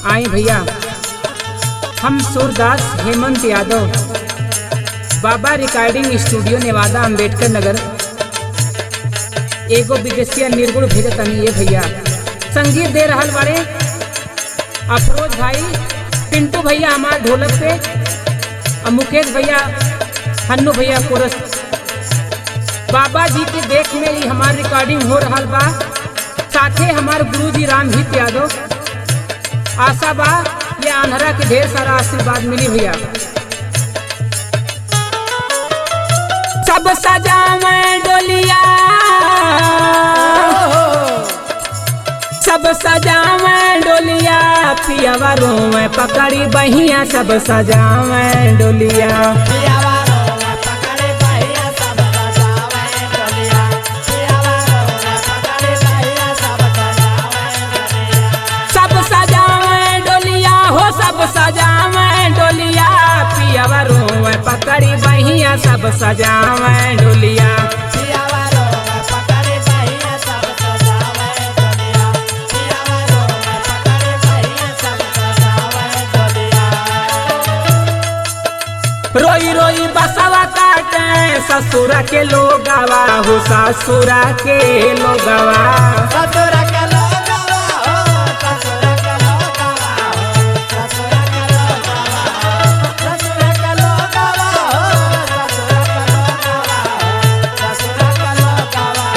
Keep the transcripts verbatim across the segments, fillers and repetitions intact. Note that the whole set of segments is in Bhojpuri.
आई भैया, हम सूरदास हेमंत यादव, बाबा रिकॉर्डिंग स्टूडियो नेवादा अम्बेडकर नगर, एगो विदेशिया निर्गुण भेजतनी। ये भैया संगीत दे रहल बारे अफरोज भाई, पिंटू भैया हमार ढोलक पे, और मुकेश भैया, हन्नू भैया कोरस। बाबा जी की देख में ही हमार रिकॉर्डिंग हो रहा बा, साथे हमार गुरु जी रामहित यादव। आशा बा ये आंध्रा के ढेर सारा आशीर्वाद मिली भैया। सब सजावे डोलिया, सब सजावे डोलिया, पियावा रोवे पकड़ी बहिया, सब सजावे डोलिया, पियावा रोवे पकड़ी बहिया, सब सजावे डोलिया, पियावा रोवे पकड़ी बहिया, सब सजावे डोलिया, सब सजावे डोलिया हो, सब सजावे डोलिया, पियावा रोवे पकड़ी बहिया, सब सजावे डोलिया, पियावा रोवे पकड़ी बहिया, सब सजावे डोलिया, पियावा रोवे पकड़ी बहिया, सब सजावे डोलिया। रोई रोई बसवा काटे ससुरा के लोगवा हो, ससुरा के लोगवा, ससुर के लोगवा हो, ससुर के लोगवा हो, ससुर के लोगवा हो, ससुर के लोगवा हो, ससुर के लोगवा हो, ससुर के लोगवा।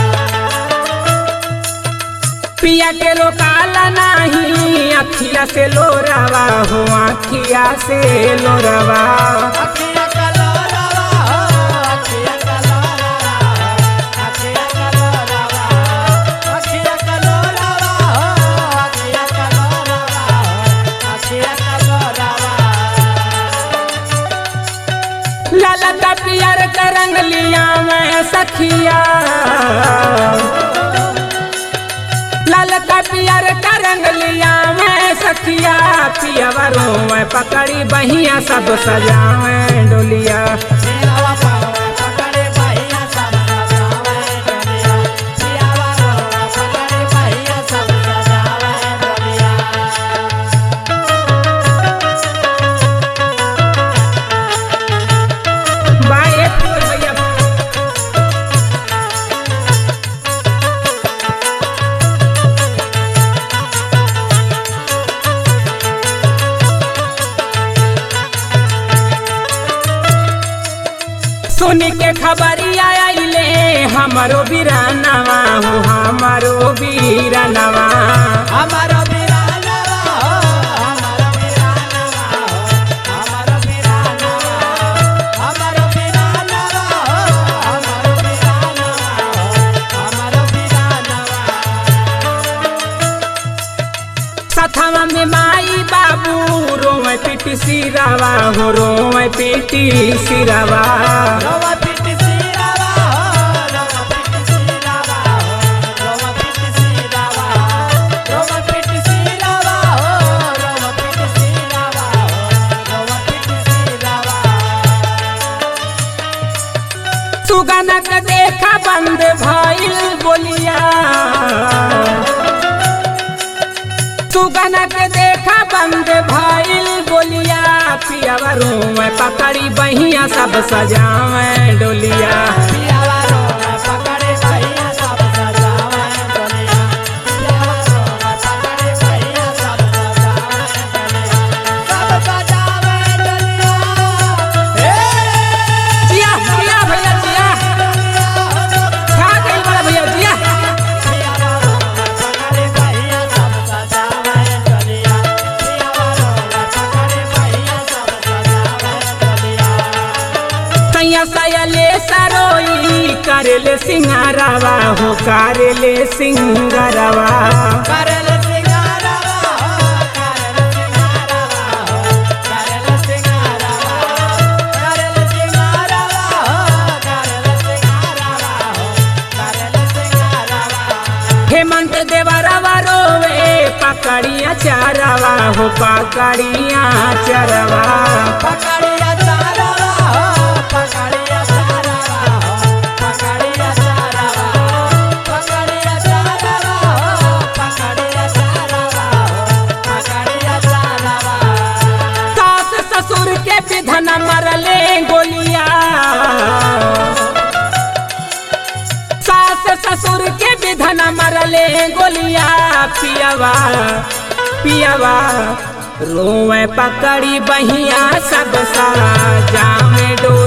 पिया के रोकाला नहीं, अखिया से लोरावा हो, अखिया से लोरावा, अखिया के लोगवा हो, अखिया के लोगवा हो, अखिया के लोगवा हो, अखिया के लोगवा हो, अखिया के लोगवा हो, अखिया के लोगवा। लाला का पियर का रंग लिया मैं सखिया, लाल का पियर का रंग लिया मैं सखिया, पियावा रोवे पकड़ी बहिया, सब सजावे डोलिया, पियावा रोवे पकड़ी बहिया, सब सजावे डोलिया, पियावा रोवे पकड़ी बहिया, सब सजावे डोलिया। बाए फूल भैया। सुन के खबरिया आइले हमारो बीरानवा हो, हमारो बीरानवा, हमारो बीरानवा हो, हमारो बीरानवा हो, हमारो बीरानवा हो, हमारो बीरानवा हो, हमारो बीरानवा हो, हमारो बीरानवा। सथवा में माई बाबू रोवे पीटी सिरावा हो, रोवे पीटी सिरावा, रोवा पिटी सिरावा हो, रोवा पिटी सिरावा हो, रोवा पिटी सिरावा हो, रोवा पिटी सिरावा हो, रोवा पिटी सिरावा हो, रोवा पिटी सिरावा। सुगना के देखा बंद भइल बोलिया, सुगना के देखा बंद भइल बोलिया, पियावा रोवे पकड़ी बहिया, सब सजावे डोलिया, पियावा रोवे पकड़ी बहिया, सब सजावे डोलिया, पियावा रोवे पकड़ी बहिया, सब सजावे डोलिया, सब सजावे डोलिया। हे जिया जिया भैया जिया, छा गइल बड़ा भैया जिया। पियावा रोवे पकड़ी बहिया, सब सजावे डोलिया, पियावा रोवे पकड़ी बहिया, सब सजावे डोलिया। सैया सयले सरोई करेले सिंगारवा हो, करेले सिंगारवा, करल सिंगारवा हो, करल सिंगारवा हो, करल सिंगारवा हो, करल सिंगारवा हो, करल सिंगारवा हो, करल सिंगारवा। हेमंत देवरवा रोवे पकड़िया चारवा हो, पकड़िया चारवा, पकड़िया चारवा हो, पकड़िया चारवा हो, पकड़िया चारवा हो, पकड़िया चारवा हो, पकड़िया चारवा हो, पकड़िया चले गोलिया पियावा पियावा रोवे पकड़ी बहिया सब सा जामे डो